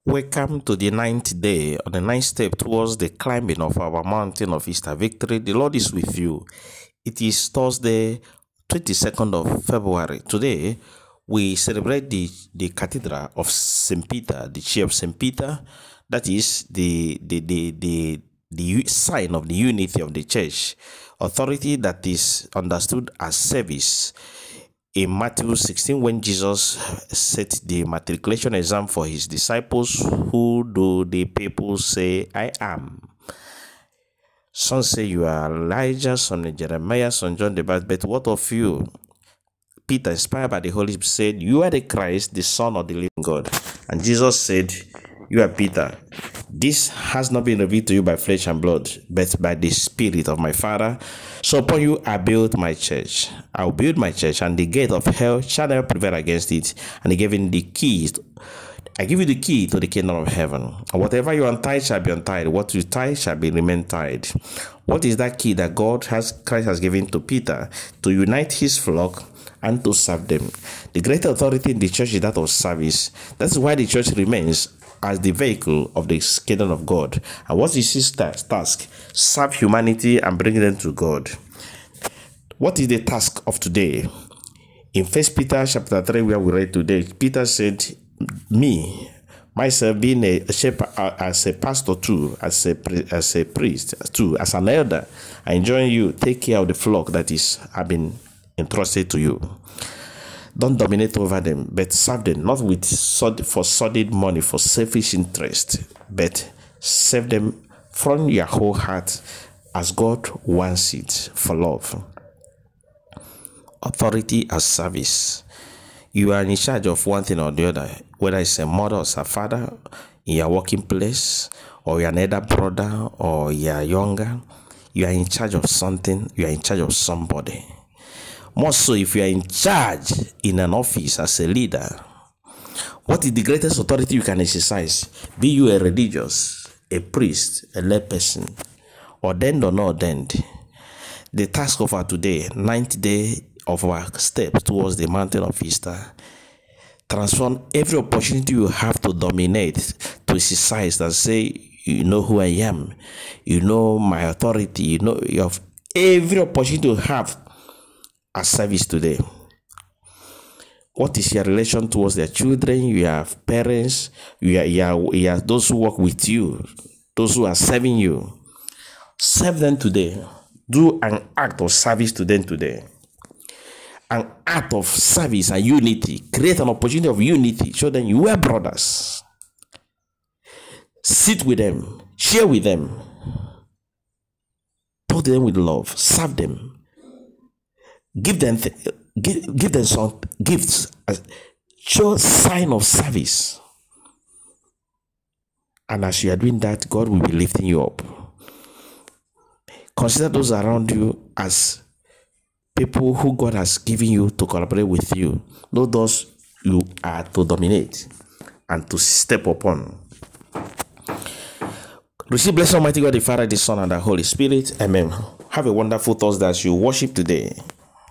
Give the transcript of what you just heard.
Welcome to the ninth day, or the ninth step towards the climbing of our mountain of Easter victory. The Lord is with you. It is Thursday, 22nd of February. Today, we celebrate the Cathedral of St. Peter, the Chair of St. Peter. That is the sign of the unity of the church. Authority that is understood as service. In Matthew 16, when Jesus set the matriculation exam for his disciples, who do the people say I am? Some say you are Elijah, some Jeremiah, some John the Baptist, but what of you? Peter, inspired by the Holy Spirit, said, you are the Christ, the Son of the living God. And Jesus said, you are Peter. This has not been revealed to you by flesh and blood, but by the Spirit of my Father. So upon you I build my church. I will build my church, and the gate of hell shall never prevail against it. And he gave him the keys. I give you the key to the kingdom of heaven. And whatever you untie shall be untied. What you tie shall be remain tied. What is that key that Christ has given to Peter? To unite his flock and to serve them. The great authority in the church is that of service. That's why the church remains as the vehicle of the kingdom of God. And what is his task? Serve humanity and bring them to God. What is the task of today? In 1 Peter chapter 3, where we read today, Peter said, me, myself being a shepherd, as a pastor too, as a priest too, as an elder, I enjoin you, take care of the flock that have been entrusted to you. Don't dominate over them, but serve them, not for sordid money, for selfish interest, but serve them from your whole heart as God wants it, for love. Authority as service. You are in charge of one thing or the other, whether it's a mother or a father, in your working place, or you're an elder brother, or you're younger. You are in charge of something, you are in charge of somebody. More so if you are in charge in an office as a leader. What is the greatest authority you can exercise? Be you a religious, a priest, a lay person, ordained or not ordained. The task of our today, ninth day of our step towards the mountain of Easter, transform every opportunity you have to dominate, to exercise and say, you know who I am, you know my authority, you know you have every opportunity you have as service today. What is your relation towards their children? You have parents, you are those who work with you, those who are serving you. Serve them today. Do an act of service to them today. An act of service and unity. Create an opportunity of unity. Show them you are brothers. Sit with them. Share with them. Talk to them with love. Serve them. Give them some gifts. Show sign of service. And as you are doing that, God will be lifting you up. Consider those around you as people who God has given you to collaborate with you. Not those you are to dominate and to step upon. Receive blessing Almighty God, the Father, the Son, and the Holy Spirit. Amen. Have a wonderful Thursday as you worship today.